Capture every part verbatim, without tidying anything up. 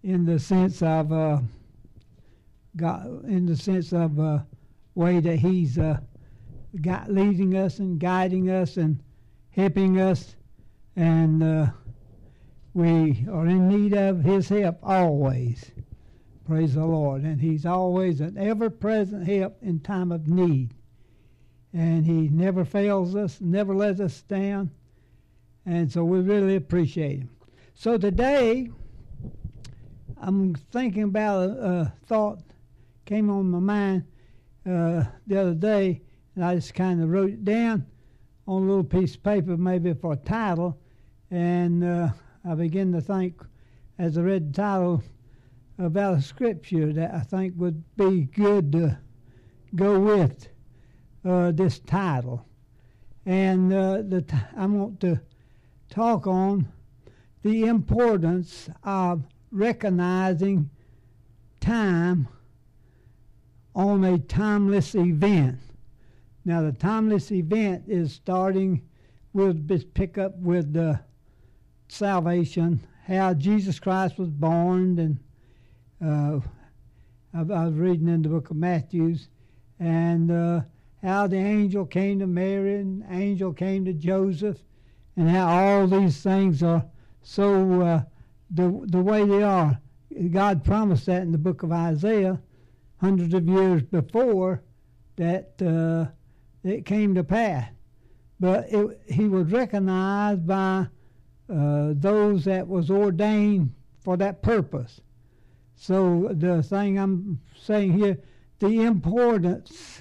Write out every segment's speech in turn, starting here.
in the sense of uh, God, in the sense of uh, way that He's uh, got, leading us and guiding us and helping us, and uh, we are in need of His help always. Praise the Lord. And He's always an ever-present help in time of need. And He never fails us, never lets us down. And so we really appreciate Him. So today, I'm thinking about a, a thought came on my mind uh, the other day, and I just kind of wrote it down on a little piece of paper, maybe for a title. And uh, I began to think, as I read the title, about a scripture that I think would be good to go with uh, this title. And uh, the t- I want to talk on the importance of recognizing time on a timeless event. Now, the timeless event is starting, we'll pick up with the salvation, how Jesus Christ was born, and Uh, I, I was reading in the book of Matthew, and uh, how the angel came to Mary, and the angel came to Joseph, and how all these things are so uh, the the way they are. God promised that in the book of Isaiah, hundreds of years before that uh, it came to pass. But it, he was recognized by uh, those that was ordained for that purpose. So the thing I'm saying here, the importance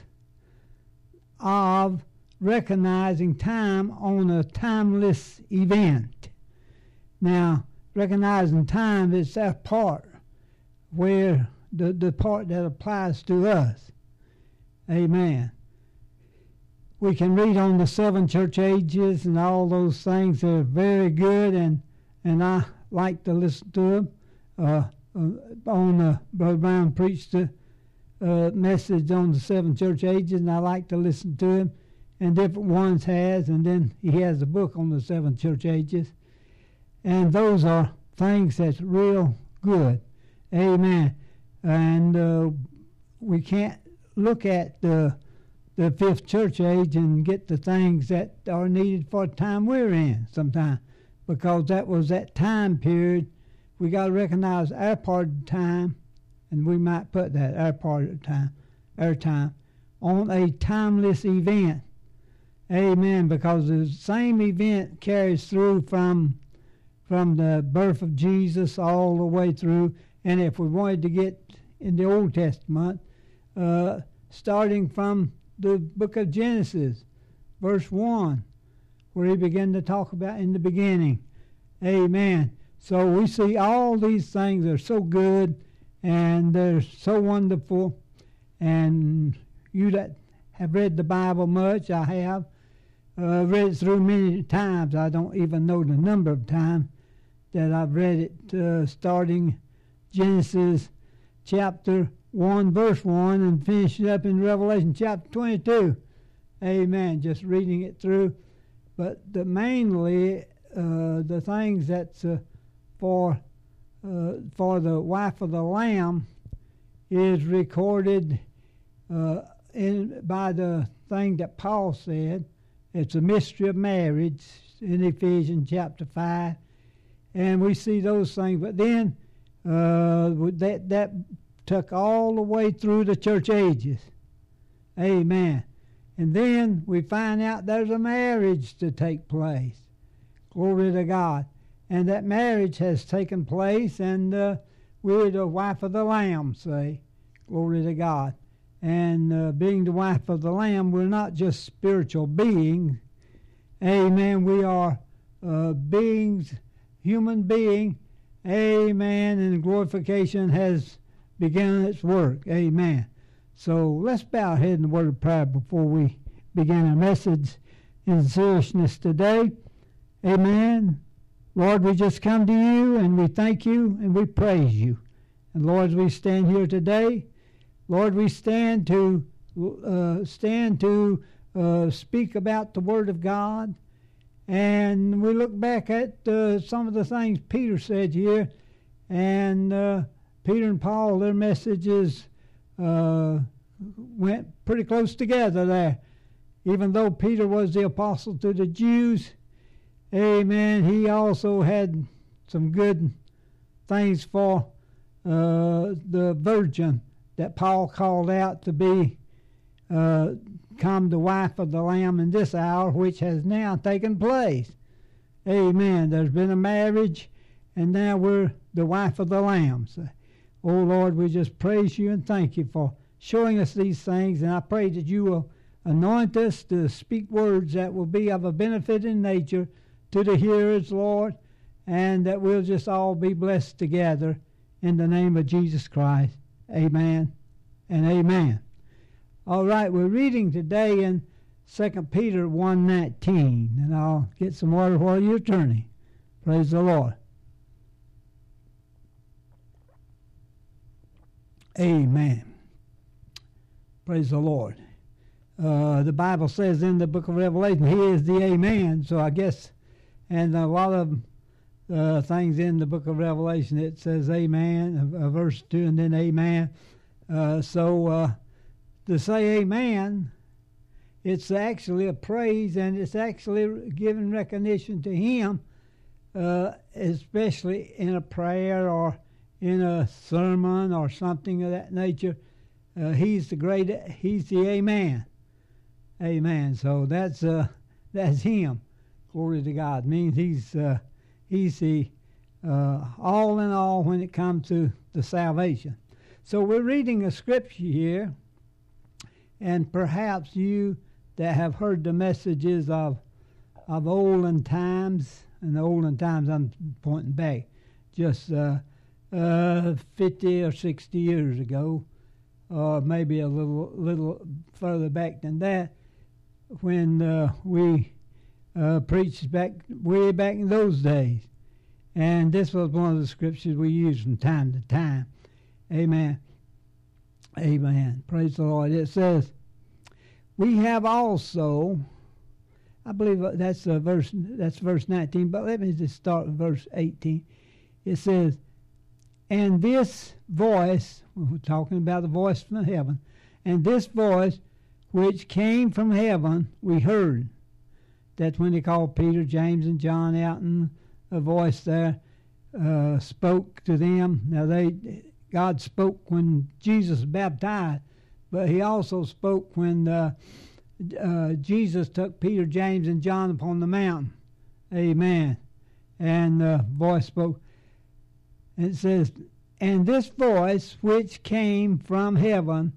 of recognizing time on a timeless event. Now, recognizing time is that part where the, the part that applies to us. Amen. We can read on the seven church ages and all those things. They're very good, and, and I like to listen to them. Uh, Uh, on uh, Brother Brown preached a uh, message on the seven church ages, and I like to listen to him, and different ones has, and then he has a book on the seven church ages, and those are things that's real good. Amen. And uh, we can't look at the the fifth church age and get the things that are needed for the time we're in sometimes, because that was that time period. We got to recognize our part of the time, and we might put that, our part of the time, our time, on a timeless event. Amen, because the same event carries through from, from the birth of Jesus all the way through. And if we wanted to get in the Old Testament, uh, starting from the book of Genesis, verse one, where he began to talk about in the beginning. Amen. So we see all these things are so good, and they're so wonderful. And you that have read the Bible much, I have, uh, read it through many times. I don't even know the number of times that I've read it, uh, starting Genesis chapter one, verse one, and finishing up in Revelation chapter twenty-two. Amen. Just reading it through. But the mainly, uh, the things that's... Uh, For, uh, for the wife of the Lamb is recorded uh, in, by the thing that Paul said. It's a mystery of marriage in Ephesians chapter five. And we see those things. But then uh, that, that took all the way through the church ages. Amen. And then we find out there's a marriage to take place. Glory to God. And that marriage has taken place, and uh, we're the wife of the Lamb, say. Glory to God. And uh, being the wife of the Lamb, we're not just spiritual beings. Amen. We are uh, beings, human being. Amen. And glorification has begun its work. Amen. So let's bow our head in the word of prayer before we begin our message in seriousness today. Amen. Lord, we just come to you, and we thank you, and we praise you. And Lord, as we stand here today, Lord, we stand to uh, stand to uh, speak about the Word of God, and we look back at uh, some of the things Peter said here, And uh, Peter and Paul, their messages uh, went pretty close together there. Even though Peter was the apostle to the Jews, amen, he also had some good things for uh, the virgin that Paul called out to be uh, come the wife of the Lamb in this hour, which has now taken place. Amen. There's been a marriage, and now we're the wife of the Lamb. So, oh, Lord, we just praise you and thank you for showing us these things, and I pray that you will anoint us to speak words that will be of a benefit in nature to the hearers, Lord, and that we'll just all be blessed together in the name of Jesus Christ. Amen and amen. All right, we're reading today in Second Peter one nineteen, and I'll get some water while you're turning. Praise the Lord. Amen. Praise the Lord. Uh, the Bible says in the book of Revelation, he is the Amen, so I guess, and a lot of uh, things in the book of Revelation, it says Amen, a, a verse two, and then Amen. Uh, so uh, to say Amen, it's actually a praise, and it's actually giving recognition to him, uh, especially in a prayer or in a sermon or something of that nature. Uh, he's the great, he's the Amen. Amen. So that's uh, that's him. Glory to God. It means he's uh, he's the uh, all in all when it comes to the salvation. So we're reading a scripture here, and perhaps you that have heard the messages of of olden times, and the olden times I'm pointing back, just uh, uh, fifty or sixty years ago, or maybe a little little further back than that, when uh, we uh, preached back way back in those days. And this was one of the scriptures we used from time to time. Amen. Amen. Praise the Lord. It says, we have also, I believe that's uh, verse that's verse nineteen, but let me just start with verse eighteen. It says, and this voice, we're talking about the voice from heaven, and this voice which came from heaven we heard. That's when they called Peter, James, and John out, and a voice there uh, spoke to them. Now they, God spoke when Jesus was baptized, but he also spoke when uh, uh, Jesus took Peter, James, and John upon the mountain. Amen. And the voice spoke. And it says, and this voice which came from heaven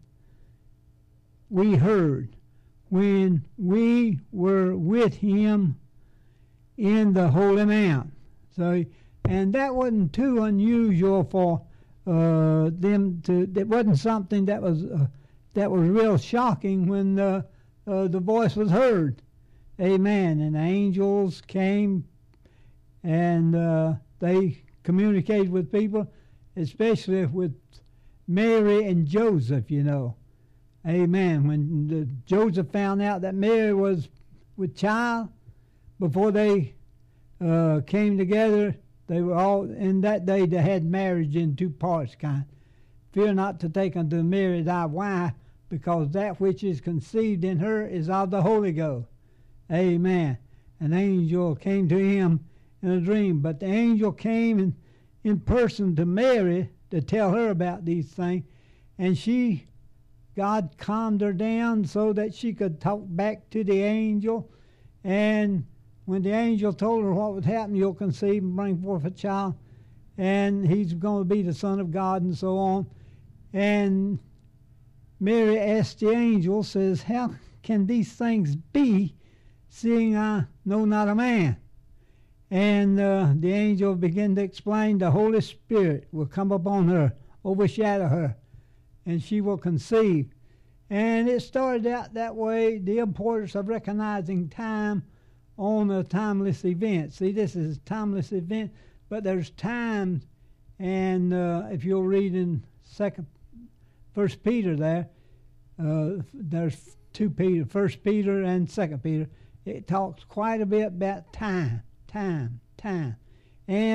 we heard when we were with him in the Holy Mount. So, and that wasn't too unusual for uh, them to. That wasn't something that was uh, that was real shocking when uh, uh, the voice was heard. Amen. And the angels came, and uh, they communicated with people, especially with Mary and Joseph. You know. Amen. When the, Joseph found out that Mary was with child, before they uh, came together, they were all, in that day they had marriage in two parts kind. Fear not to take unto Mary thy wife, because that which is conceived in her is of the Holy Ghost. Amen. An angel came to him in a dream, but the angel came in, in person to Mary to tell her about these things, and she God calmed her down so that she could talk back to the angel. And when the angel told her what would happen, you'll conceive and bring forth a child, and he's going to be the Son of God, and so on. And Mary asked the angel, says, how can these things be, seeing I know not a man? And uh, the angel began to explain the Holy Spirit will come upon her, overshadow her, and she will conceive. And it started out that way, the importance of recognizing time on a timeless event. See, this is a timeless event, but there's times, and uh, if you'll read in Second, First Peter there, uh, there's two Peter, First Peter and Second Peter. It talks quite a bit about time, time, time, and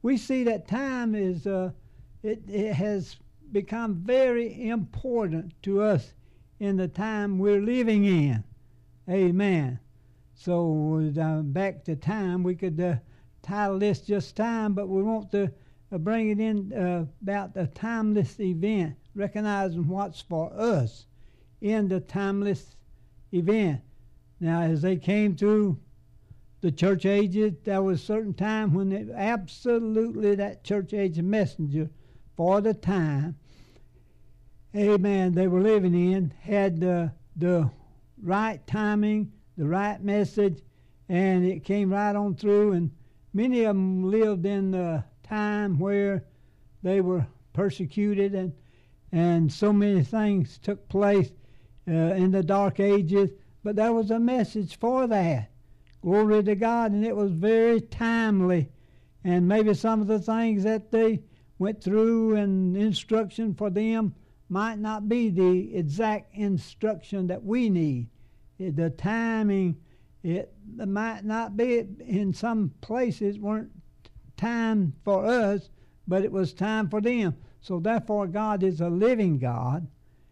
we see that time is uh, it, it has become very important to us in the time we're living in. Amen. So uh, back to time, we could uh, title this just time, but we want to uh, bring it in uh, about a timeless event, recognizing what's for us in the timeless event. Now, as they came through the church ages, there was a certain time when it, absolutely that church age messenger for the time, amen, they were living in, had uh, the right timing, the right message, and it came right on through, and many of them lived in the time where they were persecuted, and and so many things took place uh, in the dark ages, but there was a message for that. Glory to God, and it was very timely, and maybe some of the things that they went through and instruction for them might not be the exact instruction that we need. The timing, it might not be, in some places weren't time for us, but it was time for them. So therefore God is a living God,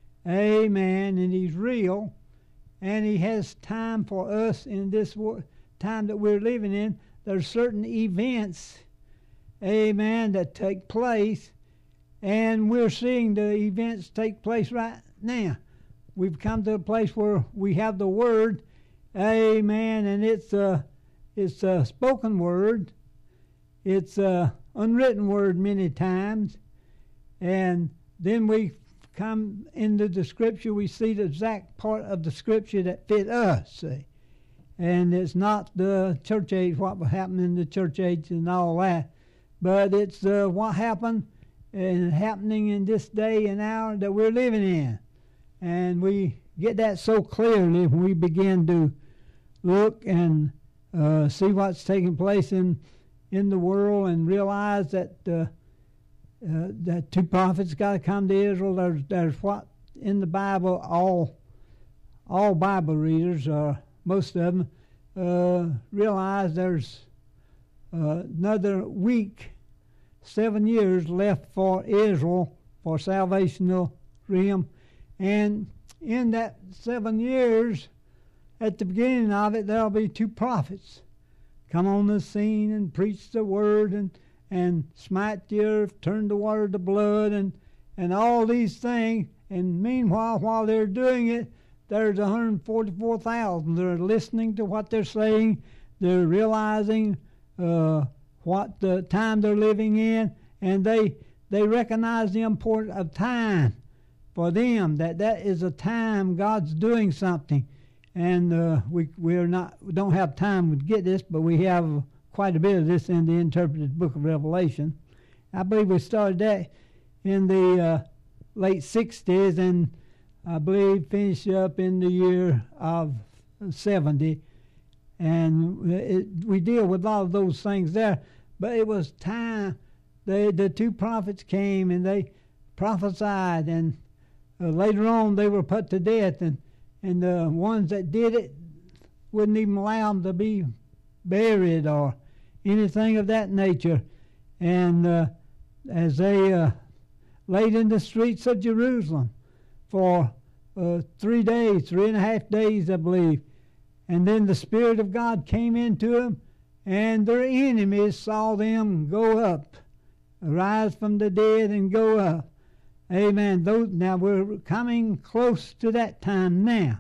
amen, and He's real, and He has time for us in this time that we're living in. There's certain events, amen, that take place, and we're seeing the events take place right now. We've come to a place where we have the Word, amen, and it's a, it's a spoken word. It's a unwritten word many times. And then we come into the Scripture, we see the exact part of the Scripture that fit us, see. And it's not the church age, what will happen in the church age and all that, but it's uh, what happened and happening in this day and hour that we're living in. And we get that so clearly when we begin to look and uh, see what's taking place in in the world and realize that uh, uh, that two prophets got to come to Israel. There's there's what in the Bible all all Bible readers, or most of them, uh, realize there's uh, another week, seven years left for Israel for salvational realm. And in that seven years, at the beginning of it, there'll be two prophets come on the scene and preach the word and, and smite the earth, turn the water to blood, and, and all these things. And meanwhile, while they're doing it, there's one hundred forty-four thousand that are listening to what they're saying. They're realizing uh, what the time they're living in, and they they recognize the importance of time for them, that that is a time God's doing something. And uh, we we're not we don't have time to get this, but we have quite a bit of this in the interpreted book of Revelation. I believe we started that in the uh, late sixties, and I believe finished up in the year of seventy. And it, we deal with a lot of those things there. But it was time. They, the two prophets came and they prophesied, and uh, later on they were put to death, and, and the ones that did it wouldn't even allow them to be buried or anything of that nature. And uh, as they uh, laid in the streets of Jerusalem for uh, three days, three and a half days, I believe, and then the Spirit of God came into them, and their enemies saw them go up, rise from the dead and go up. Amen. Those, now we're coming close to that time now.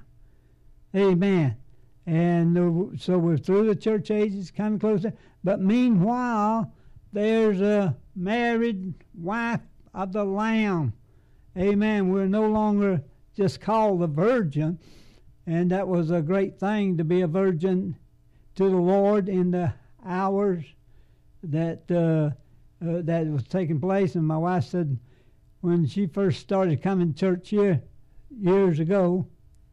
Amen. And uh, so we're through the church ages, coming closer. But meanwhile, there's a married wife of the Lamb. Amen. We're no longer just called the virgin. And that was a great thing to be a virgin to the Lord in the hours that uh, uh, that was taking place. And my wife said when she first started coming to church here years ago,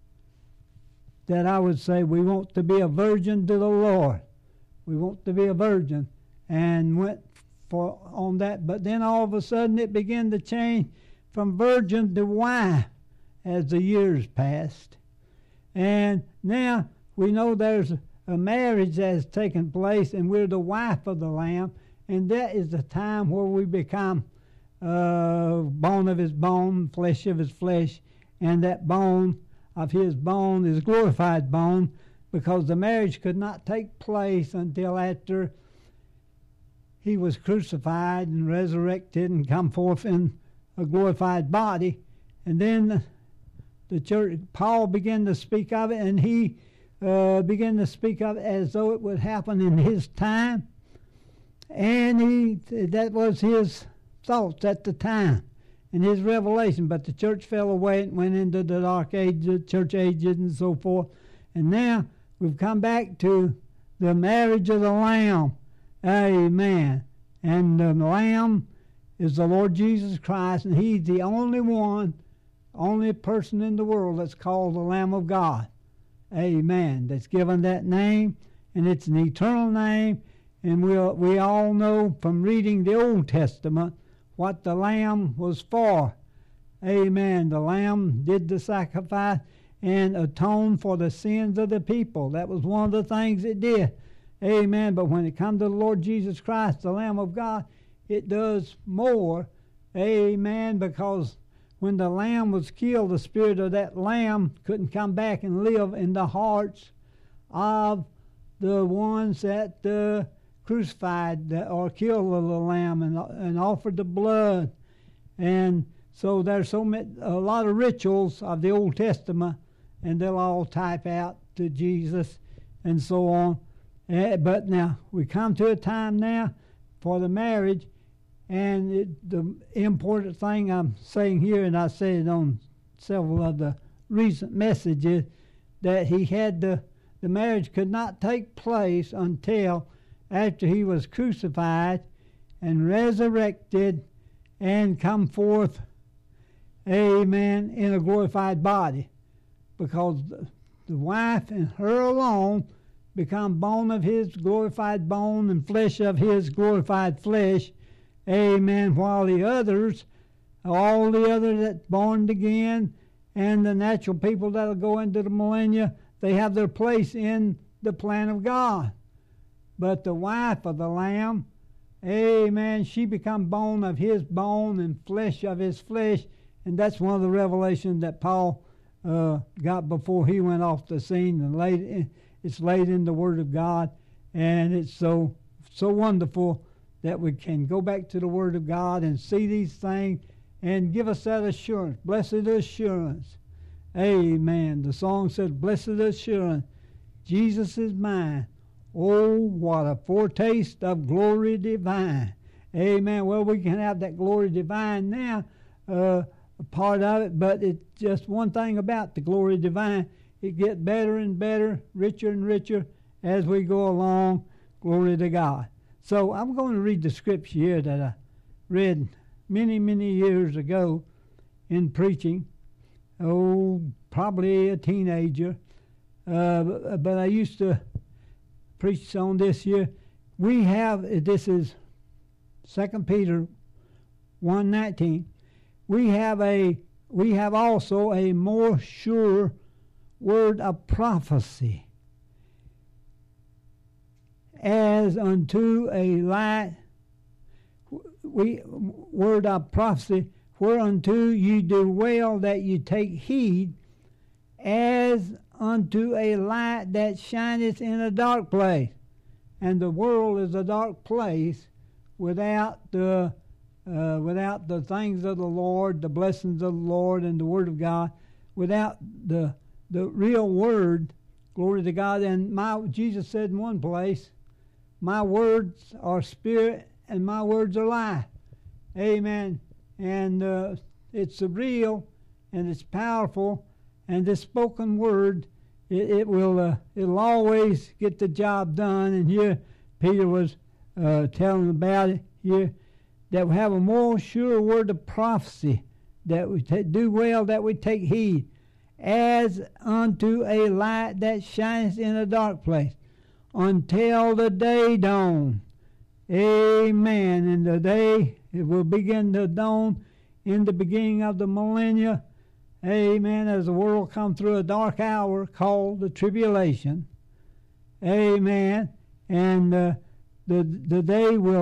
that I would say we want to be a virgin to the Lord. We want to be a virgin, and went for on that. But then all of a sudden it began to change from virgin to wife as the years passed. And now we know there's a marriage that has taken place, and we're the wife of the Lamb, And that is the time where we become uh, bone of his bone, flesh of his flesh, and that bone of his bone is glorified bone, because the marriage could not take place until after he was crucified and resurrected and come forth in a glorified body. And then the church, Paul began to speak of it, and he uh, began to speak of it as though it would happen in his time. And he that was his thoughts at the time and his revelation. But the church fell away and went into the dark age, the church ages and so forth. And now we've come back to the marriage of the Lamb. Amen. And the Lamb is the Lord Jesus Christ, and he's the only one, only person in the world that's called the Lamb of God. Amen. That's given that name, and it's an eternal name. And we we'll, we all know from reading the Old Testament what the Lamb was for. Amen. The Lamb did the sacrifice and atoned for the sins of the people. That was one of the things it did. Amen. But when it comes to the Lord Jesus Christ, the Lamb of God, it does more. Amen. Because when the lamb was killed, the spirit of that lamb couldn't come back and live in the hearts of the ones that uh, crucified or killed the lamb and, and offered the blood. And so there's so many, a lot of rituals of the Old Testament, and they'll all type out to Jesus and so on. Uh, but now we come to a time now for the marriage, and it, the important thing I'm saying here, and I said it on several of the recent messages, that he had the, the marriage could not take place until after he was crucified and resurrected and come forth, amen, in a glorified body. Because the, the wife and her alone become bone of his glorified bone and flesh of his glorified flesh. Amen. While the others, all the others that's born again, and the natural people that'll go into the millennia, they have their place in the plan of God. But the wife of the Lamb, amen, she become bone of his bone and flesh of his flesh. And that's one of the revelations that Paul uh, got before he went off the scene, and laid in, it's laid in the Word of God. And it's so so wonderful that we can go back to the Word of God and see these things and give us that assurance. Blessed assurance. Amen. The song says, blessed assurance, Jesus is mine. Oh, what a foretaste of glory divine. Amen. Well, we can have that glory divine now, uh, a part of it, but it's just one thing about the glory divine. It gets better and better, richer and richer as we go along. Glory to God. So I'm going to read the scripture here that I read many, many years ago in preaching. Oh, probably a teenager. Uh, but, but I used to preach on this here. We have, this is Second Peter one nineteen. We have a we have also a more sure word of prophecy, as unto a light, we word of prophecy, whereunto you do well that you take heed, as unto a light that shineth in a dark place. And the world is a dark place without the uh, without the things of the Lord, the blessings of the Lord and the Word of God, without the the real Word. Glory to God. And my Jesus said in one place, my words are spirit and my words are life. Amen. And uh, it's the real and it's powerful, and this spoken word, it, it will uh, it'll always get the job done. And here Peter was uh, telling about it here, that we have a more sure word of prophecy, that we t- do well that we take heed, as unto a light that shines in a dark place, until the day dawn. Amen. And the day, it will begin to dawn in the beginning of the millennia. Amen. As the world come through a dark hour called the tribulation. Amen. And uh, the the day will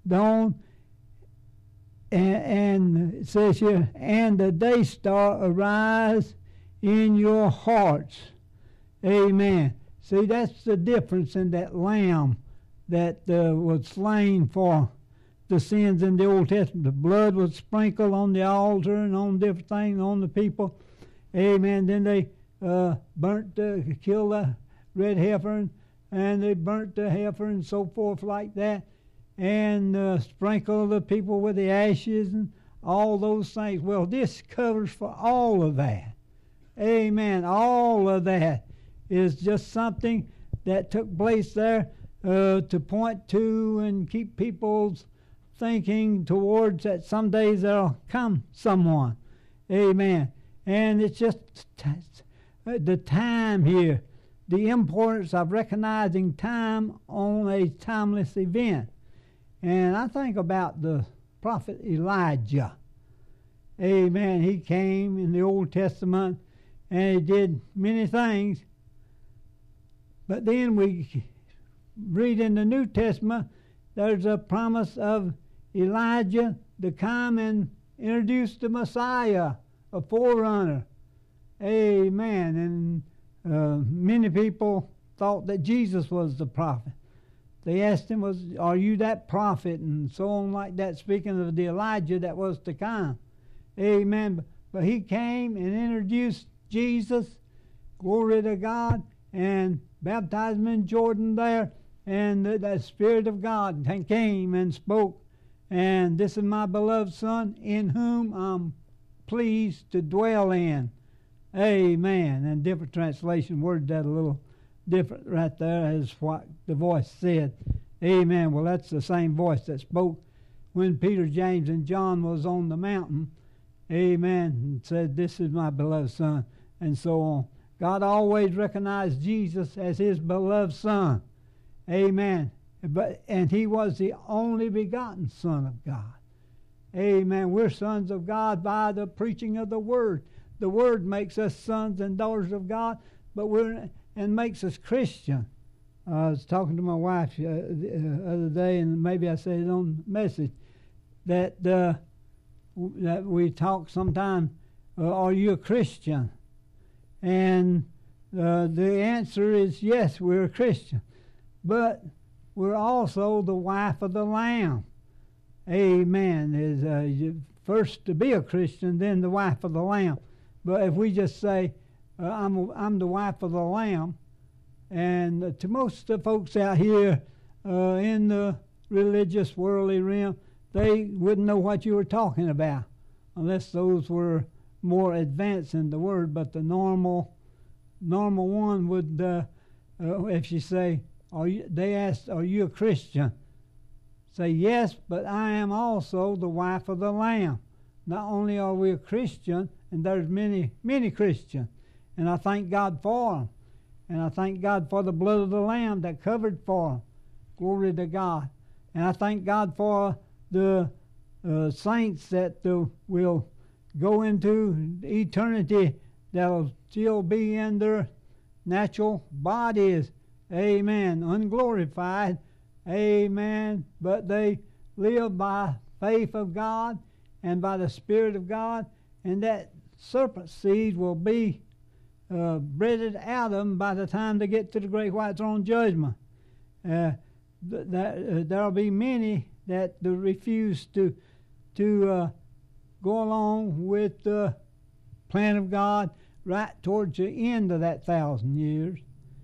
dawn, and, and it says here, and the day star arise in your hearts. Amen. See, that's the difference in that lamb that uh, was slain for the sins in the Old Testament. The blood was sprinkled on the altar and on different things, on the people. Amen. Then they uh, burnt, uh, killed the red heifer, and, and they burnt the heifer and so forth like that, and uh, sprinkled the people with the ashes and all those things. Well, this covers for all of that. Amen. All of that is just something that took place there uh, to point to and keep people's thinking towards that some days there'll come someone. Amen. And it's just t- the time here, the importance of recognizing time on a timeless event. And I think about the prophet Elijah. Amen. He came in the Old Testament and he did many things. But then we read in the New Testament, there's a promise of Elijah to come and introduce the Messiah, a forerunner. Amen. And uh, many people thought that Jesus was the prophet. They asked him, "Was are you that prophet?" and so on like that, speaking of the Elijah that was to come. Amen. But he came and introduced Jesus, glory to God, and baptized him in Jordan there, and the, the Spirit of God came and spoke, and this is my beloved Son, in whom I'm pleased to dwell in. Amen. And different translation worded that a little different right there as what the voice said. Amen. Well, that's the same voice that spoke when Peter, James, and John was on the mountain. Amen. And said, "This is my beloved Son," and so on. God always recognized Jesus as his beloved Son. Amen. But and he was the only begotten Son of God. Amen. We're sons of God by the preaching of the Word. The Word makes us sons and daughters of God, but we're and makes us Christian. Uh, I was talking to my wife uh, the uh, other day, and maybe I said it on the message, that uh, that we talk sometimes, uh, are you a Christian? And uh, the answer is yes, we're a Christian. But we're also the wife of the Lamb. Amen. Is uh, first to be a Christian, then the wife of the Lamb. But if we just say, uh, I'm, a, I'm the wife of the Lamb, and uh, to most of the folks out here uh, in the religious worldly realm, they wouldn't know what you were talking about unless those were more advanced in the Word. But the normal normal one would, uh, uh, if you say, are you, they ask, are you a Christian? Say, yes, but I am also the wife of the Lamb. Not only are we a Christian, and there's many, many Christians, and I thank God for them. And I thank God for the blood of the Lamb that covered for them. Glory to God. And I thank God for the uh, saints that uh, will go into eternity, that'll still be in their natural bodies. Amen. Unglorified. Amen. But they live by faith of God and by the Spirit of God, and that serpent seed will be uh, breaded out of them by the time they get to the great white throne judgment. Uh, th- that, uh, there'll be many that uh, refuse to to uh, go along with the plan of God right towards the end of that thousand years.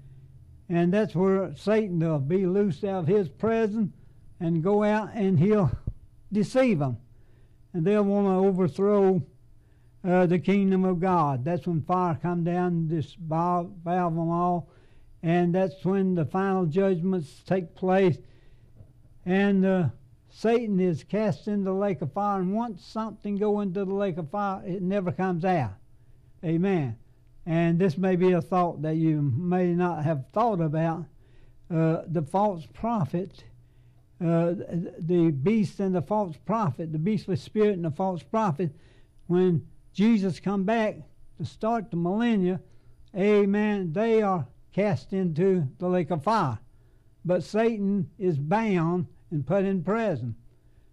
And that's where Satan will be loosed out of his presence and go out and he'll deceive them. And they'll want to overthrow uh, the kingdom of God. That's when fire come down and just bow, bow them all. And that's when the final judgments take place. And uh, Satan is cast into the lake of fire. And once something go into the lake of fire, it never comes out. Amen. And this may be a thought that you may not have thought about. Uh, the false prophet, uh, the beast and the false prophet, the beastly spirit and the false prophet, when Jesus come back to start the millennia, amen, they are cast into the lake of fire. But Satan is bound and put in prison.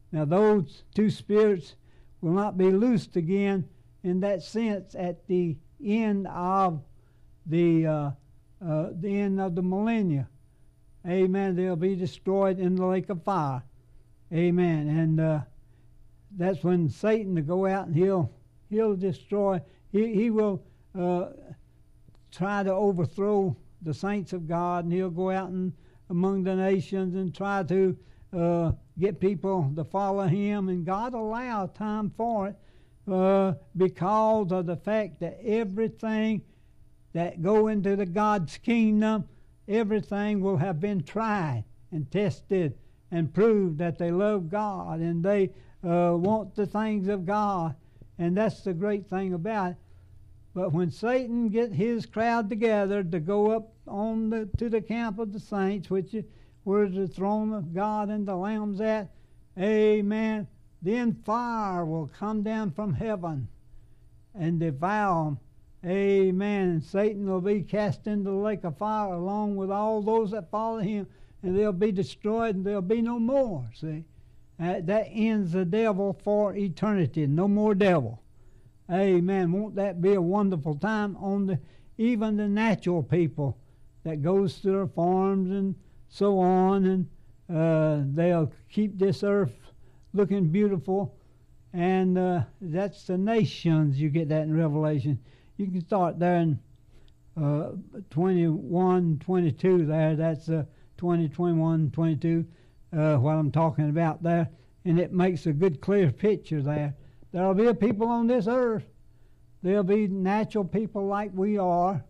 Now those two spirits will not be loosed again in that sense at the end of the uh, uh, the end of the millennia. Amen. They'll be destroyed in the lake of fire. Amen. And uh, that's when Satan will go out and he'll he'll destroy. He he will uh, try to overthrow the saints of God, and he'll go out and among the nations and try to uh, get people to follow him. And God allow time for it uh, because of the fact that everything that go into the God's kingdom, everything will have been tried and tested and proved that they love God and they uh, want the things of God. And that's the great thing about it. But when Satan get his crowd together to go up on the to the camp of the saints, which is where the throne of God and the Lamb's at, amen, then fire will come down from heaven and devour them. Amen. And Satan will be cast into the lake of fire along with all those that follow him, and they'll be destroyed and there'll be no more. See, uh, that ends the devil for eternity. No more devil. Amen. Won't that be a wonderful time on the even the natural people that goes to their farms and so on, and uh, they'll keep this earth looking beautiful, and uh, that's the nations. You get that in Revelation. You can start there in uh, twenty-one, twenty-two there. That's uh, twenty, twenty-one, twenty-two, uh, what I'm talking about there, and it makes a good clear picture there. There'll be a people on this earth. There'll be natural people like we are,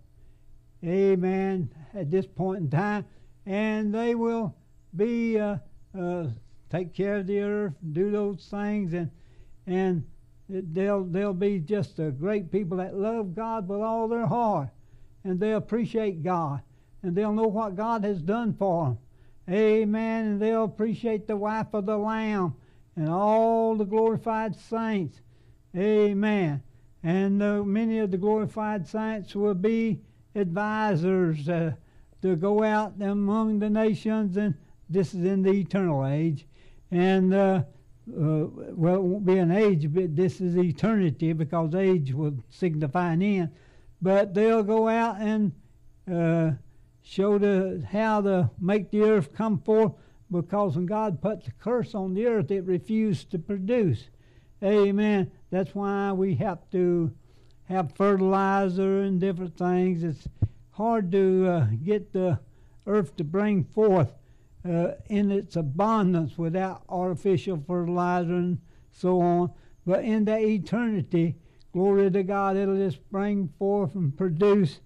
amen, at this point in time, and they will be uh, uh, take care of the earth, do those things, and and they'll they'll be just a great people that love God with all their heart, and they appreciate God, and they'll know what God has done for them, amen, and they'll appreciate the wife of the Lamb and all the glorified saints. Amen. And uh, many of the glorified saints will be advisors uh, to go out among the nations, and this is in the eternal age. And, uh, uh, well, it won't be an age, but this is eternity, because age will signify an end. But they'll go out and uh, show the, how to make the earth come forth, because when God put the curse on the earth, it refused to produce. Amen. That's why we have to have fertilizer and different things. It's hard to uh, get the earth to bring forth uh, in its abundance without artificial fertilizer and so on. But in that eternity, glory to God, it'll just bring forth and produce.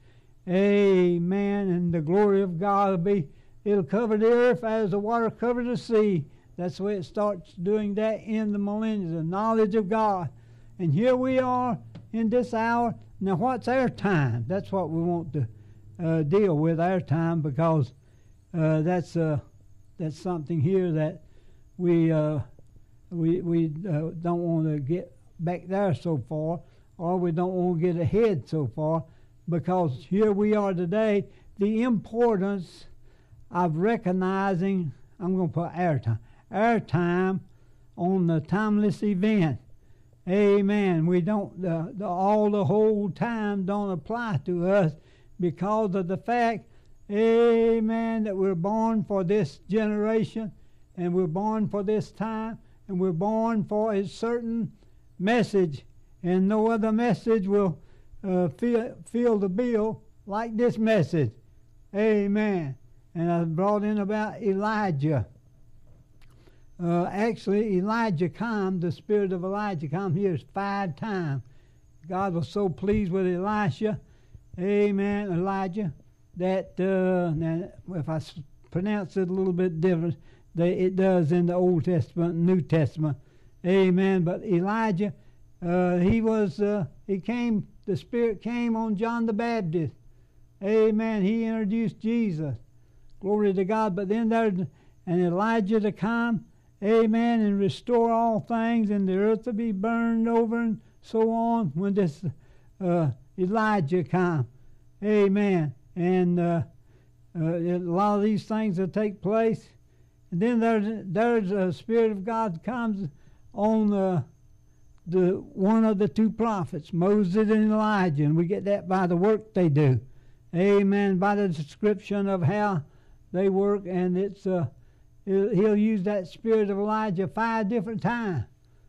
Amen. And the glory of God will be, it'll cover the earth as the water covers the sea. That's the way it starts doing that in the millennium, the knowledge of God. And here we are in this hour. Now, what's our time? That's what we want to uh, deal with, our time, because uh, that's uh, that's something here that we uh, we we uh, don't want to get back there so far, or we don't want to get ahead so far, because here we are today. The importance of recognizing, I'm going to put our time, our time on the timeless event. Amen. We don't, the, the, all the whole time don't apply to us because of the fact, amen, that we're born for this generation, and we're born for this time, and we're born for a certain message, and no other message will uh, fill, fill the bill like this message. Amen. And I brought in about Elijah. Uh, actually, Elijah come, the spirit of Elijah come here five times. God was so pleased with Elisha, amen, Elijah, that, uh, now, if I pronounce it a little bit different, they, it does in the Old Testament and New Testament, amen. But Elijah, uh, he was, uh, he came, the Spirit came on John the Baptist, amen. He introduced Jesus. Glory to God. But then there's and Elijah to come, amen, and restore all things, and the earth to be burned over and so on when this uh, Elijah come. Amen. And uh, uh, a lot of these things will take place, And then there's there's a Spirit of God comes on uh, the one of the two prophets, Moses and Elijah, and we get that by the work they do. Amen. By the description of how they work, and it's uh, he'll use that Spirit of Elijah five different times.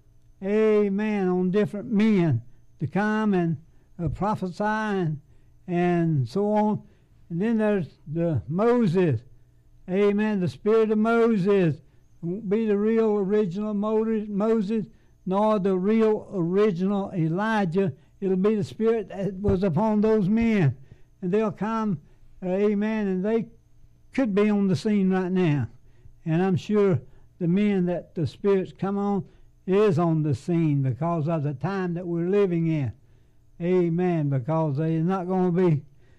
Amen. On different men to come and uh, prophesy and, and so on. And then there's the Moses. Amen. The Spirit of Moses won't be the real original Moses, nor the real original Elijah. It'll be the Spirit that was upon those men. And they'll come, uh, amen, and they could be on the scene right now. And I'm sure the men that the Spirit's come on is on the scene because of the time that we're living in. Amen. Because they're not going to be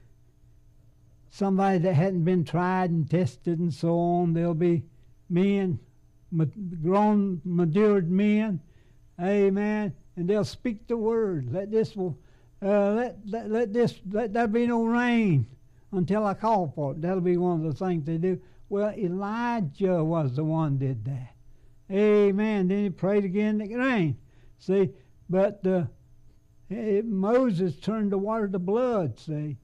somebody that hadn't been tried and tested and so on. They'll be men, grown, matured men. Amen. And they'll speak the word. Let this will, uh, let, let let this let there be no rain until I call for it. That'll be one of the things they do. Well, Elijah was the one that did that. Amen. Then he prayed again that it rained. See, but uh, it, Moses turned the water to blood. See,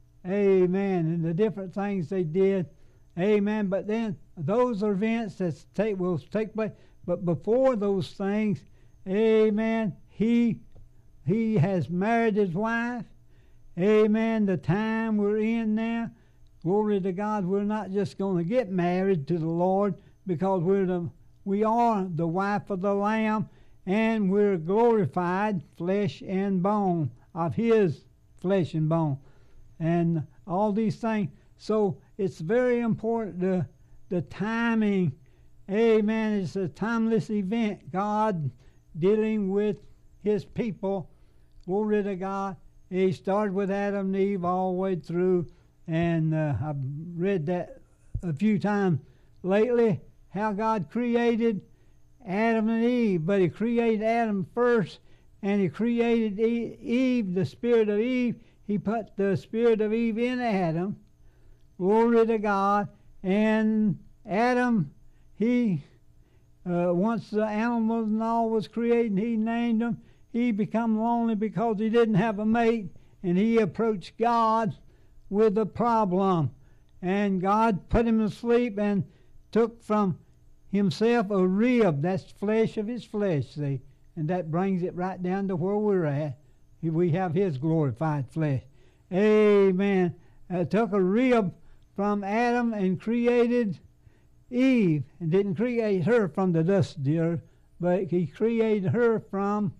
amen. And the different things they did. Amen. But then those are events that take will take place. But before those things, amen, he he has married his wife. Amen. The time we're in now, glory to God, we're not just going to get married to the Lord because we're the we are the wife of the Lamb, and we're glorified flesh and bone of His flesh and bone, and all these things. So it's very important the the timing. Amen. It's a timeless event. God dealing with His people. Glory to God. He started with Adam and Eve all the way through, and uh, I've read that a few times lately, how God created Adam and Eve. But He created Adam first, and He created Eve, the spirit of Eve. He put the spirit of Eve in Adam. Glory to God. And Adam, he, uh, once the animals and all was created, He named them. He become lonely because he didn't have a mate, and he approached God with a problem. And God put him to sleep and took from himself a rib, that's flesh of his flesh, see, and that brings it right down to where we're at. We have His glorified flesh. Amen. Uh, took a rib from Adam and created Eve, and didn't create her from the dust of the earth, but He created her from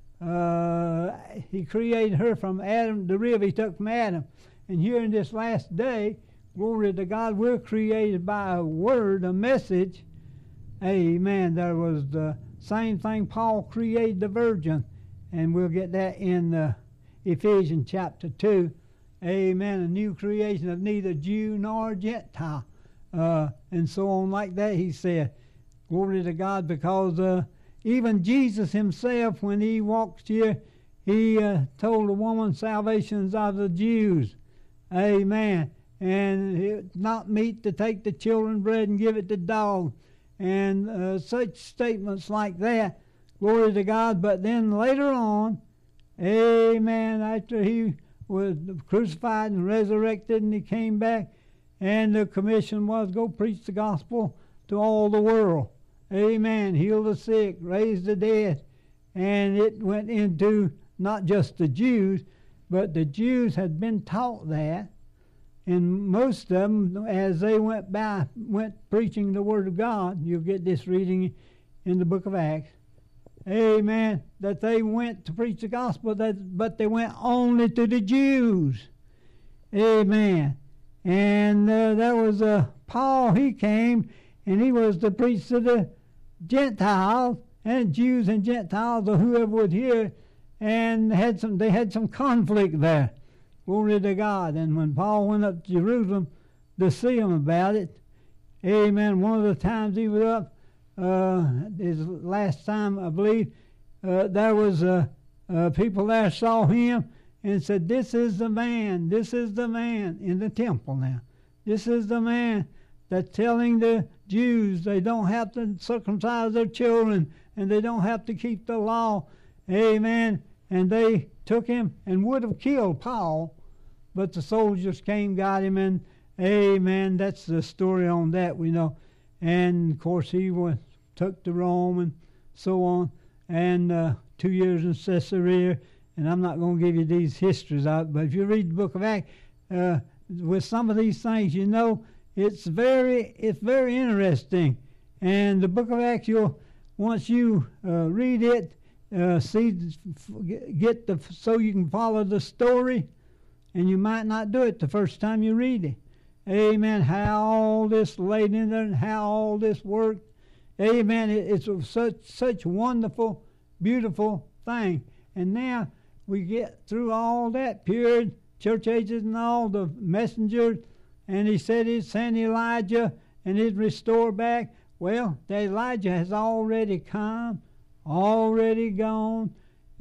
uh, He created her from Adam, the rib He took from Adam. And here in this last day, glory to God, we're created by a word, a message. Amen. There was the same thing Paul created the virgin, and we'll get that in uh, Ephesians chapter two. Amen. A new creation of neither Jew nor Gentile. Uh, and so on like that, he said. Glory to God, because uh, even Jesus Himself, when He walked here, He uh, told the woman, salvation's of the Jews. Amen. And it's not meet to take the children's bread and give it to dogs. And uh, such statements like that. Glory to God. But then later on, amen, after He was crucified and resurrected and He came back, and the commission was go preach the gospel to all the world. Amen. Heal the sick, raise the dead. And it went into not just the Jews, but the Jews had been taught that. And most of them, as they went by, went preaching the Word of God, you'll get this reading in the book of Acts, amen, that they went to preach the gospel, that, but they went only to the Jews. Amen. And uh, there was uh, Paul, he came, and he was to preach to the Gentiles, and Jews and Gentiles, or whoever would hear, and had some, they had some conflict there. Glory to God. And when Paul went up to Jerusalem to see them about it, amen, one of the times he was up, uh, his last time, I believe, uh, there was uh, uh, people there saw him and said, this is the man, this is the man in the temple now. This is the man that's telling the Jews they don't have to circumcise their children and they don't have to keep the law. Amen. And they took him and would have killed Paul, but the soldiers came, got him, and amen, that's the story on that, we know. And, of course, he was took to Rome and so on, and uh, two years in Caesarea. And I'm not going to give you these histories out, but if you read the book of Acts, uh, with some of these things, you know, it's very, it's very interesting. And the book of Acts, you'll, once you uh, read it, uh, see, get the, so you can follow the story, and you might not do it the first time you read it. Amen. How all this laid in there and how all this worked. Amen. It, it's such such wonderful, beautiful thing. And now we get through all that period, church ages and all the messengers, and he said he'd send Elijah and he'd restore back. Well, the Elijah has already come, already gone.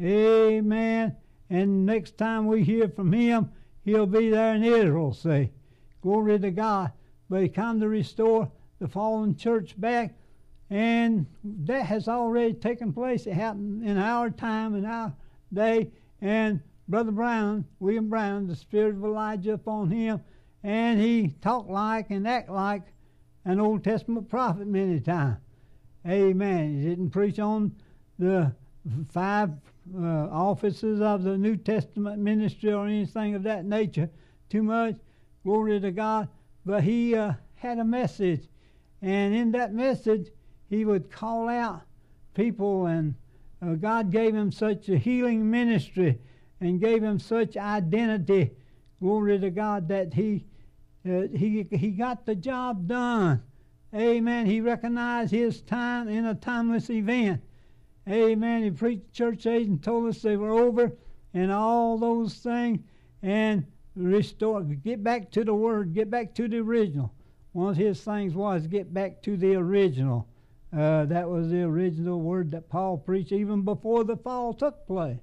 Amen. And next time we hear from him, he'll be there in Israel, say. Glory to God. But he come to restore the fallen church back, and that has already taken place. It happened in our time, in our day, and Brother Brown, William Brown, the spirit of Elijah upon him, and he talked like and act like an Old Testament prophet many times. Amen. He didn't preach on the five uh, offices of the New Testament ministry or anything of that nature too much. Glory to God. But he uh, had a message, and in that message he would call out people, and uh, God gave him such a healing ministry and gave him such identity, glory to God, that he uh, he he got the job done. Amen. He recognized his time in a timeless event. Amen. He preached church age and told us they were over and all those things, and restore, get back to the Word, get back to the original. One of his things was get back to the original. Uh, that was the original word that Paul preached even before the fall took place.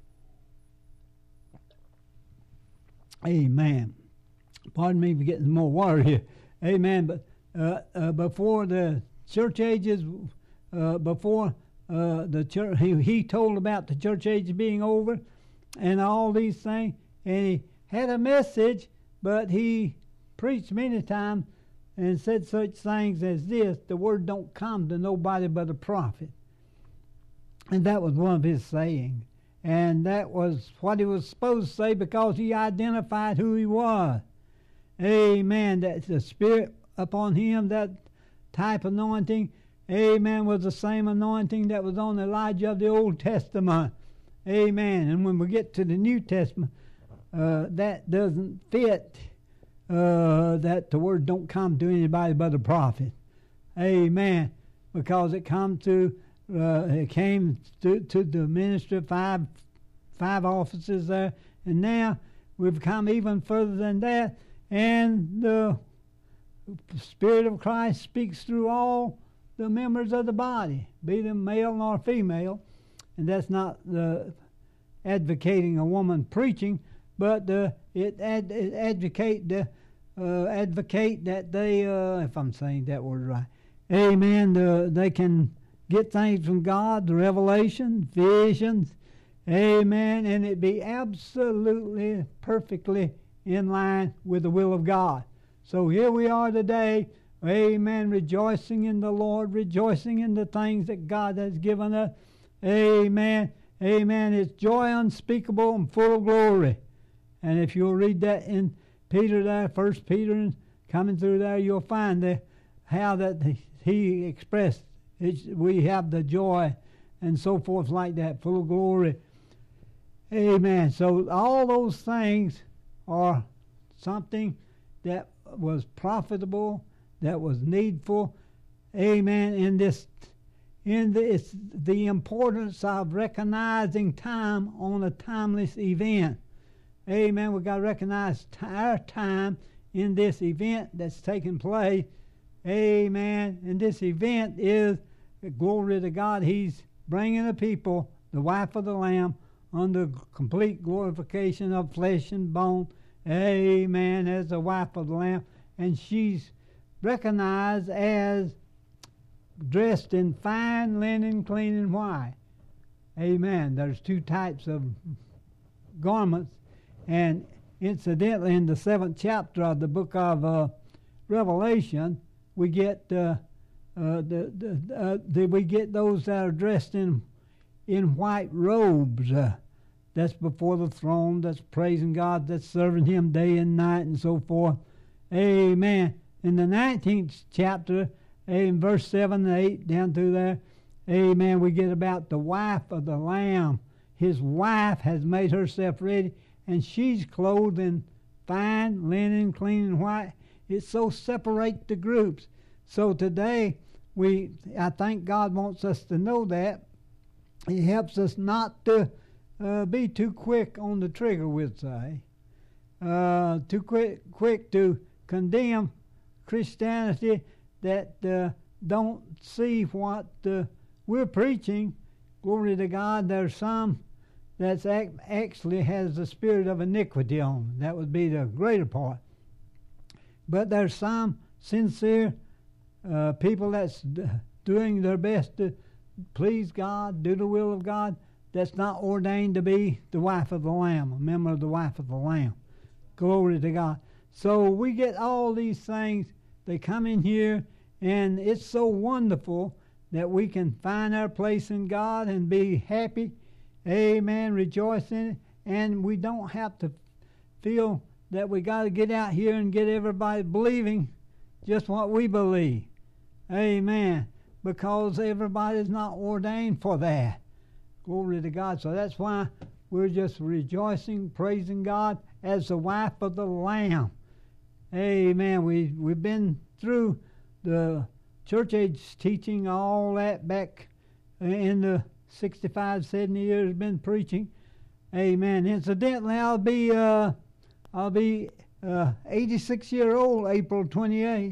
Amen. Pardon me for getting more water here. Amen. But uh, uh, before the church ages, uh, before uh, the church, he, he told about the church ages being over and all these things, and he had a message, but he preached many times and said such things as this: the word don't come to nobody but a prophet. And that was one of his sayings. And that was what he was supposed to say because he identified who he was. Amen. That's the Spirit upon him, that type anointing, amen, was the same anointing that was on Elijah of the Old Testament. Amen. And when we get to the New Testament, Uh, that doesn't fit, uh, that the word don't come to anybody but a prophet. Amen. Because it come to, uh, it came to, to the ministry, five, five offices there, and now we've come even further than that, and the Spirit of Christ speaks through all the members of the body, be them male nor female, and that's not the advocating a woman preaching, but uh, it, ad, it advocate the uh, advocate that they, uh, if I'm saying that word right, amen. The, they can get things from God, the revelation, visions, amen, and it be absolutely, perfectly in line with the will of God. So here we are today, amen, rejoicing in the Lord, rejoicing in the things that God has given us, amen, amen. It's joy unspeakable and full of glory. And if you'll read that in Peter there, First Peter, and coming through there, you'll find that how that he expressed it's, we have the joy and so forth like that, full of glory. Amen. So all those things are something that was profitable, that was needful. Amen. In this, in this, the importance of recognizing time on a timeless event. Amen. We've got to recognize t- our time in this event that's taking place. Amen. And this event is, glory to God, He's bringing the people, the wife of the Lamb, under complete glorification of flesh and bone. Amen. As the wife of the Lamb. And she's recognized as dressed in fine linen, clean and white. Amen. There's two types of garments, and incidentally, in the seventh chapter of the book of uh, Revelation, we get uh, uh, the, the, uh, the we get those that are dressed in in white robes. Uh, that's before the throne. That's praising God. That's serving Him day and night and so forth. Amen. In the nineteenth chapter, in verse seven and eight down through there, amen, we get about the wife of the Lamb. His wife has made herself ready, and she's clothed in fine linen, clean and white. It so separates the groups. So today, we, I think God wants us to know that. He helps us not to uh, be too quick on the trigger, we'd say. Uh, too quick, quick to condemn Christianity that uh, don't see what uh, we're preaching. Glory to God. There's some that actually has the spirit of iniquity on them. That would be the greater part. But there's some sincere uh, people that's d- doing their best to please God, do the will of God, that's not ordained to be the wife of the Lamb, a member of the wife of the Lamb. Glory to God. So we get all these things. They come in here, and it's so wonderful that we can find our place in God and be happy. Amen. Rejoice in it. And we don't have to feel that we got to get out here and get everybody believing just what we believe. Amen. Because everybody's not ordained for that. Glory to God. So that's why we're just rejoicing, praising God as the wife of the Lamb. Amen. We, we've been through the church age teaching, all that back in the sixty-five, seventy years been preaching. Amen. Incidentally, I'll be uh, I'll be uh, eighty-six year old April twenty-eighth.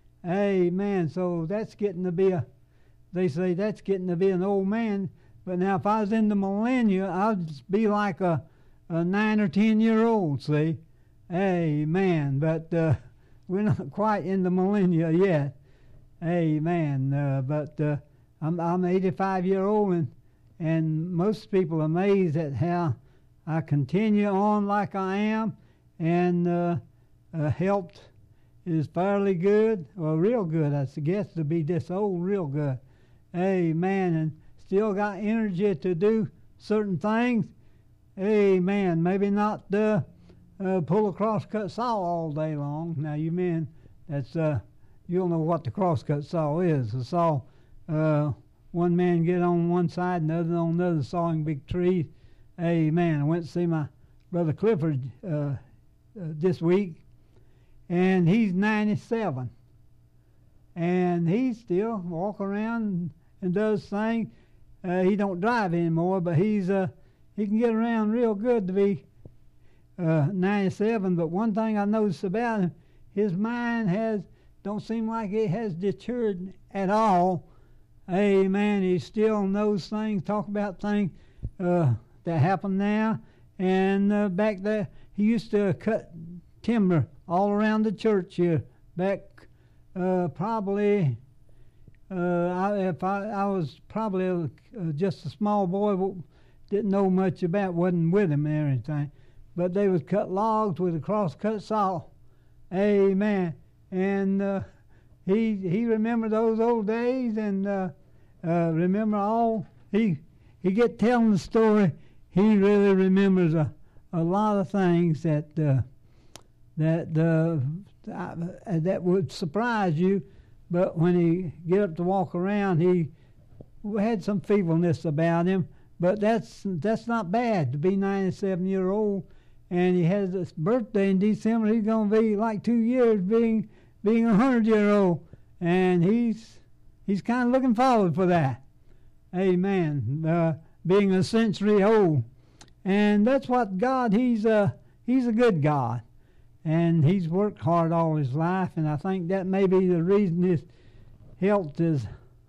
Amen. So that's getting to be a, they say that's getting to be an old man. But now if I was in the millennia, I'd be like a, a nine or ten year old, see. Amen. But uh, we're not quite in the millennia yet. Amen. Uh, but uh, I'm, I'm eighty-five year old, and, and most people are amazed at how I continue on like I am, and uh, uh, health is fairly good, or real good, I guess, to be this old, real good. Amen. And still got energy to do certain things. Amen. Maybe not uh, uh, pull a crosscut saw all day long. Now, you men, that's uh, you'll know what the crosscut saw is. The saw, uh, one man get on one side and the other on the other, sawing big trees. Amen. I went to see my brother Clifford uh, uh, this week, and he's ninety-seven. And he still walk around and, and does things. Uh, he don't drive anymore, but he's uh, he can get around real good to be uh, ninety-seven. But one thing I noticed about him, his mind has don't seem like it has deterred at all. Amen. He still knows things, talk about things uh, that happen now. And uh, back there, he used to cut timber all around the church here. Back uh, probably, uh, I, if I, I was probably a, uh, just a small boy, didn't know much about, wasn't with him or anything. But they would cut logs with a cross-cut saw. Amen. And uh, he he remembered those old days, and uh, uh, remember all. He he get telling the story. He really remembers a, a lot of things that uh, that uh, uh, that would surprise you. But when he get up to walk around, he had some feebleness about him. But that's that's not bad to be ninety-seven year old. And he has his birthday in December. He's going to be like two years being being a hundred year old, and he's he's kind of looking forward for that. Amen. Uh, being a century old, and that's what God. He's a he's a good God, and he's worked hard all his life, and I think that may be the reason his health is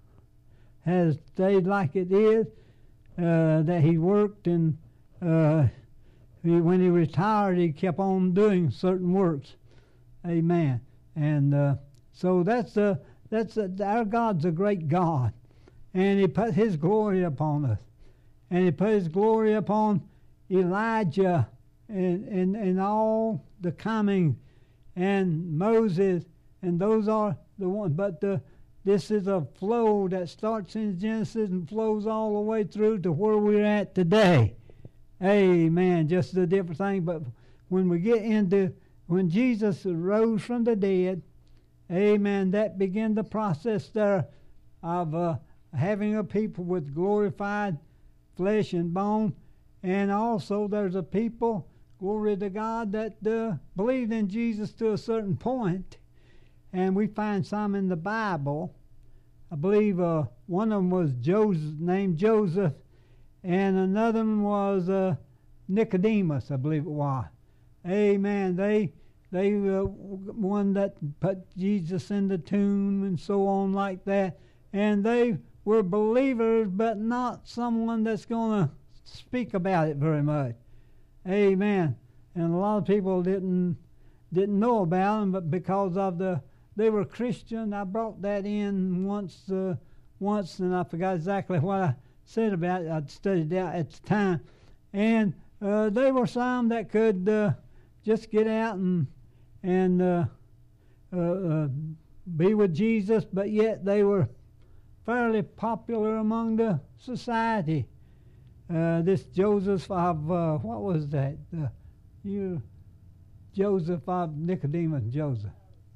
has stayed like it is. Uh, that he worked, and uh, he, when he retired, he kept on doing certain works. Amen. And uh, So that's a, that's a, our God's a great God, and He put His glory upon us, and He put His glory upon Elijah and and, and all the coming, and Moses, and those are the ones. But the this is a flow that starts in Genesis and flows all the way through to where we're at today. Amen. Just a different thing. But when we get into, when Jesus rose from the dead, amen, that began the process there of uh, having a people with glorified flesh and bone. And also there's a people, glory to God, that uh, believed in Jesus to a certain point. And we find some in the Bible. I believe uh, one of them was Joseph, named Joseph, and another one was uh, Nicodemus, I believe it was. Amen. They they uh, one that put Jesus in the tomb and so on like that. And they were believers, but not someone that's going to speak about it very much. Amen. And a lot of people didn't didn't know about them, but because of the they were Christian. I brought that in once, uh, once, and I forgot exactly what I said about it. I'd studied out at the time, and uh, they were some that could uh, just get out and and uh, uh, uh, be with Jesus, but yet they were fairly popular among the society. Uh, this Joseph of uh, what was that? Uh, you, Joseph of Nicodemus, Joseph.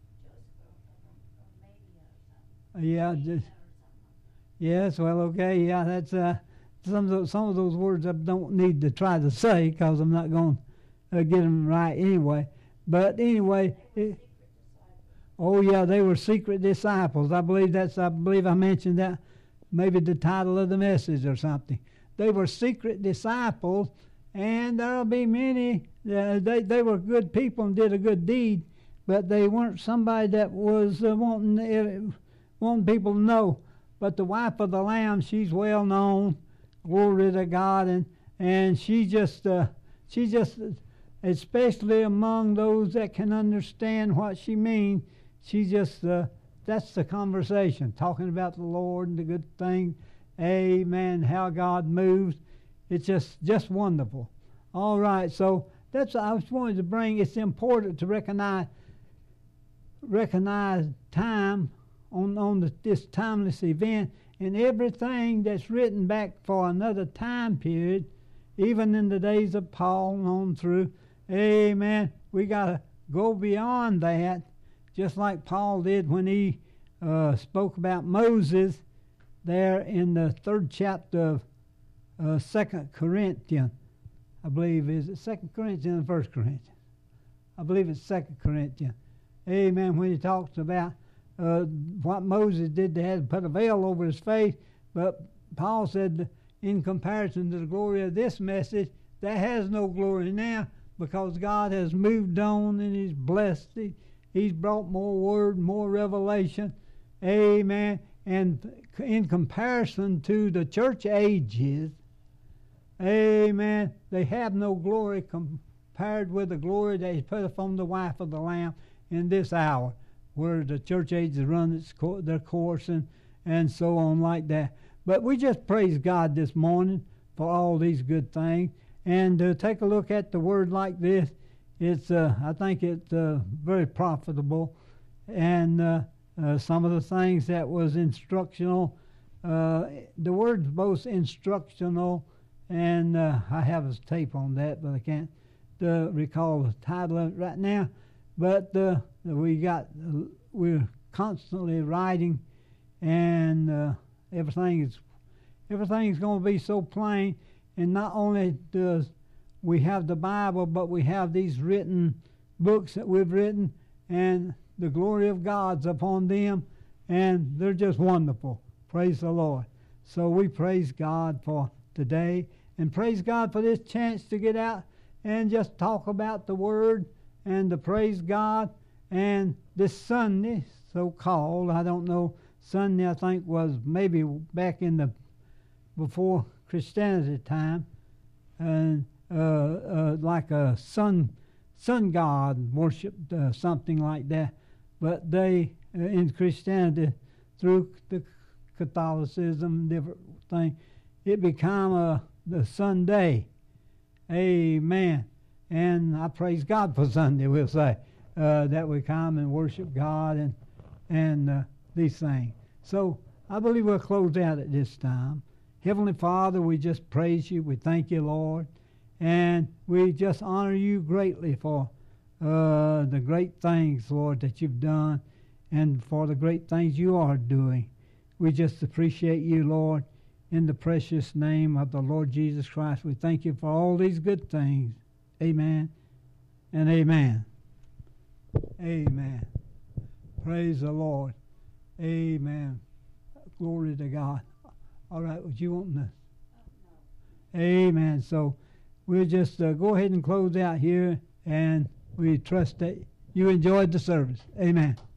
Yeah, just, yes, well, okay, yeah, that's uh, some of those, some of those words I don't need to try to say because I'm not going to uh, get them right anyway. But anyway, it, oh yeah, they were secret disciples. I believe that's. I believe I mentioned that, maybe the title of the message or something. They were secret disciples, and there'll be many. Uh, they they were good people and did a good deed, but they weren't somebody that was uh, wanting. Uh, wanting people to know. But the wife of the Lamb, she's well known, glory to God, and and she just uh, she just especially among those that can understand what she means, she just uh, that's the conversation, talking about the Lord and the good thing, amen, how God moves. It's just just wonderful. All right, so that's what I was wanting to bring. It's important to recognize recognize time on, on the, this timeless event, and everything that's written back for another time period, even in the days of Paul and on through. Amen. We got to go beyond that, just like Paul did when he uh, spoke about Moses there in the third chapter of uh, Second Corinthians. I believe, is it Second Corinthians or First Corinthians? I believe it's Second Corinthians. Amen. When he talks about Uh, what Moses did, they had to put a veil over his face, but Paul said in comparison to the glory of this message, that has no glory now because God has moved on and He's blessed. He, he's brought more word, more revelation. Amen. And in comparison to the church ages, amen, they have no glory compared with the glory that He's put upon the wife of the Lamb in this hour, where the church age has run its co- their course and, and so on like that. But we just praise God this morning for all these good things. And to uh, take a look at the word like this, it's uh, I think it's uh, very profitable. And uh, uh, some of the things that was instructional, uh, the word's both instructional, and uh, I have a tape on that, but I can't uh, recall the title of it right now. But uh, we got uh, we're constantly writing, and uh, everything is everything is going to be so plain. And not only does we have the Bible, but we have these written books that we've written, and the glory of God's upon them, and they're just wonderful. Praise the Lord. So we praise God for today, and praise God for this chance to get out and just talk about the Word and to praise God. And this Sunday, so-called, I don't know, Sunday I think was maybe back in the before Christianity time, and uh, uh, like a sun sun god worshipped, uh, something like that. But they uh, in Christianity through the Catholicism, different thing. It became a, the Sunday. Amen. And I praise God for Sunday, we'll say, uh, that we come and worship God and, and uh, these things. So I believe we'll close out at this time. Heavenly Father, we just praise you. We thank you, Lord. And we just honor you greatly for uh, the great things, Lord, that you've done and for the great things you are doing. We just appreciate you, Lord, in the precious name of the Lord Jesus Christ. We thank you for all these good things. Amen and amen. Amen. Praise the Lord. Amen. Glory to God. All right, what you want to? Amen. So we'll just uh, go ahead and close out here, and we trust that you enjoyed the service. Amen.